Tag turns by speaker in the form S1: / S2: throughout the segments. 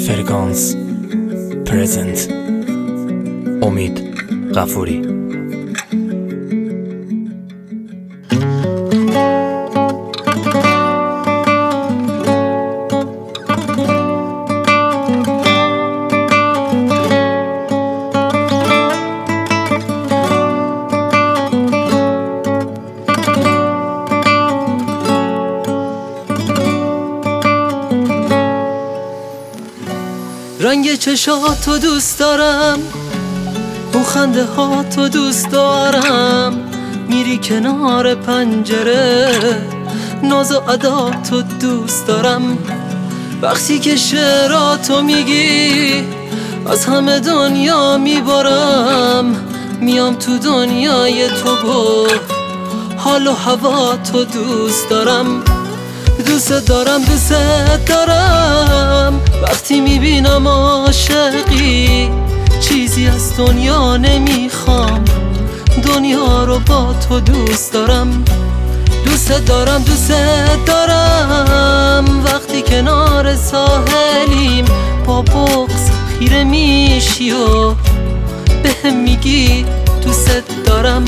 S1: فرکانس پرزنت امید غفوری.
S2: رنگ چشاتو دوست دارم، اون خنده هاتو دوست دارم، میری کنار پنجره ناز و عداتو دوست دارم. وقتی که شعراتو میگی از همه دنیا میبارم، میام تو دنیای تو با حال و هواتو دوست دارم. دوست دارم دوست دارم، وقتی میبینم عاشقی چیزی از دنیا نمیخوام، دنیا رو با تو دوست دارم. دوست دارم دوست دارم، وقتی کنار ساحلیم با بغض خیره میشی و بهم میگی دوست دارم.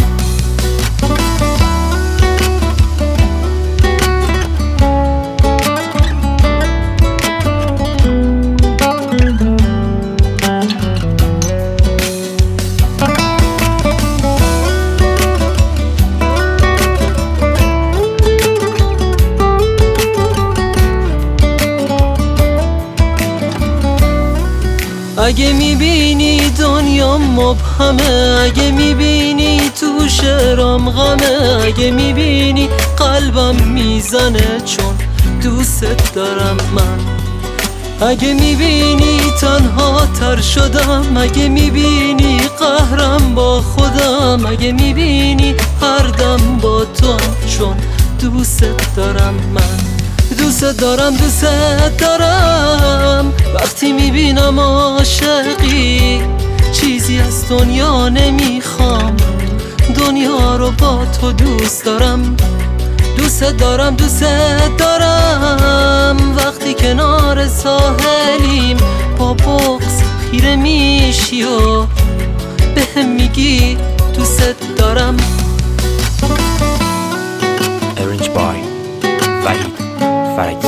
S2: اگه میبینی دنیا مبهمه، اگه میبینی تو شعرام غمه، اگه میبینی قلبم میزنه چون دوست دارم من، اگه میبینی تنها تر شدم، اگه میبینی قهرم با خودم، اگه میبینی هر دم با تو چون دوست دارم من. دوست دارم دوست دارم، وقتی میبینم عاشقی چیزی از دنیا نمیخوام، دنیا رو با تو دوست دارم. دوست دارم دوست دارم، وقتی کنار ساحلیم با بغض خیره میشی و بهم میگی دوست دارم.
S1: Arranged by وحید فرج.